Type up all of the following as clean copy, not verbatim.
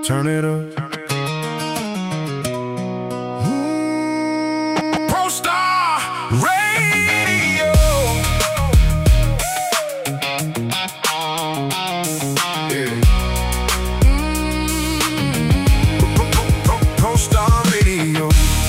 Turn it up. Pro Star Radio. Yeah. Pro Star Radio.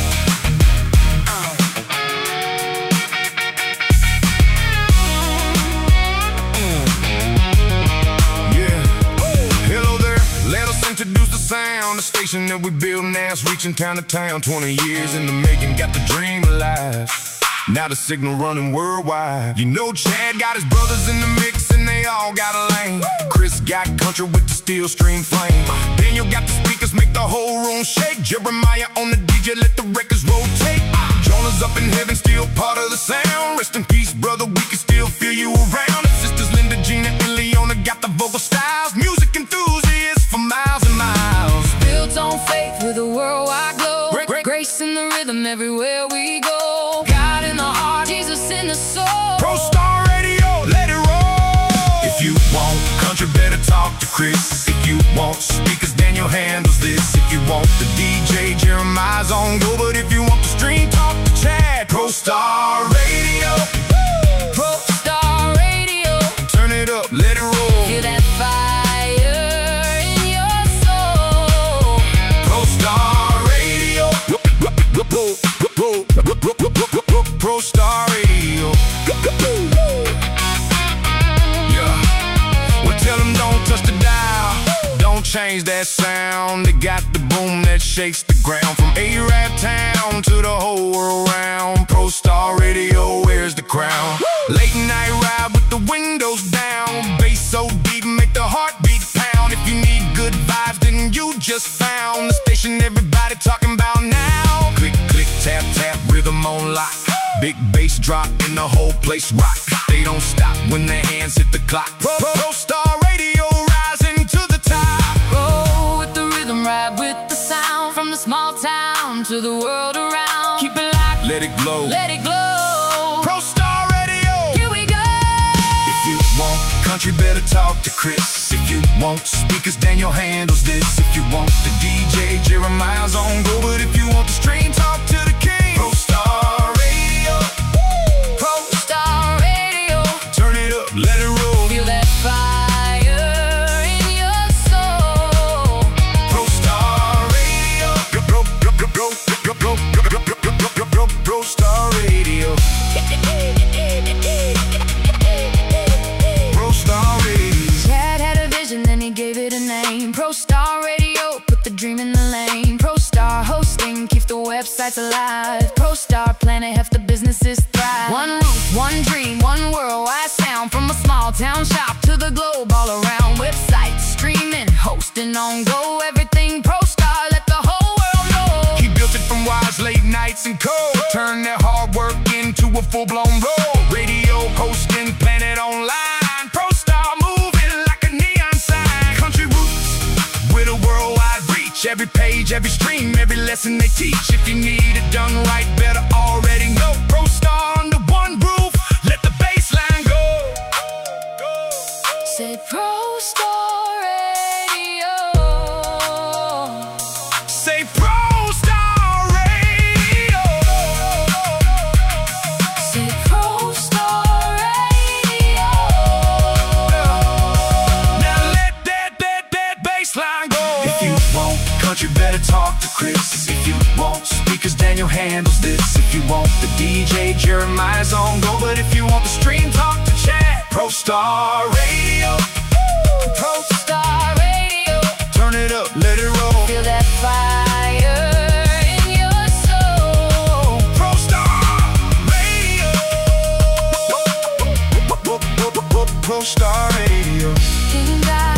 Introduce the sound, the station that we build now is reaching town to town. 20 years in the making, got the dream alive. Now the signal running worldwide. You know Chad got his brothers in the mix and they all got a lane. Chris got country with the steel stream flame. Daniel got the speakers, make the whole room shake. Jeremiah on the DJ, let the records rotate. Jonah's up in heaven, still part of the sound. Rest in peace, brother, we can still feel you around. And sisters Linda, Gina, and Leona got the vocal styles. Music enthusiasts for miles and miles. Built on faith with a worldwide glow. Grace in the rhythm everywhere we go. God in the heart, Jesus in the soul. Pro Star Radio, let it roll. If you want country, better talk to Chris. If you want speakers, Daniel handles this. If you want the DJ, Jeremiah's on go. But if you want the stream, talk to Chad. Pro Star Radio. Pro Star Radio. Turn it up, let it roll. Feel that fire in your soul. Pro Star Radio. Pro Star Radio. Yeah. Well, tell them don't touch the dial. Don't change that sound. They got the boom that shakes the ground. From A-Rap town to the whole world round. Pro Star Radio wears the crown. Late night ride with the windows down. Bass so deep, make the heartbeat pound. If you need good vibes, then you just found the station everybody talking about now. Click, click, tap, tap, rhythm on lock. Big bass drop and the whole place rock. They don't stop when their hands hit the clock. Pro Star Radio rising to the top. Roll with the rhythm, ride with the sound. From the small town to the world around. Keep it locked, Let it glow. let it glow. Pro Star Radio. Here we go. If you want country, better talk to Chris. If you want speakers, Daniel handles this. If you want the DJ, Jeremiah's on go. But if you want the stream, talk to the king. Pro Star Radio. Pro Star Radio. Turn it up, let it roll. Feel that fire in your soul. Pro Star Radio. Pro Star Radio. Pro Star Radio. Chad had a vision, then he gave it a name. Pro Star Radio, put the dream in the lane. Pro Star hosting, keeps the websites alive. Pro Star Planet, half the businesses thrive. One roof, one dream, one worldwide sound. From a small town shop to the globe all around. Websites, streaming, hosting on go. Everything Pro Star, let the whole world know. He built it from wise late nights and code. Turned their hard work into a full-blown role. Radio hosting, Planet Online. Pro Star moving like a neon sign. Country roots with a worldwide reach. Every page, every stream, every lesson they teach. If you need it done right, better already know. Pro Star under one roof, let the bass line go. Say Pro Star Radio. Say Pro Star Radio. Say Pro Star Radio. Now let that bass line go. If you want country, better talk to Chris. If you want speakers, Daniel handles this. If you want the DJ, Jeremiah's on go. But if you want the stream, talk to Chad. Pro Star Radio. Pro Star Radio. Turn it up, let it roll. Feel that fire in your soul. Pro Star Radio. Pro Star Radio. King God.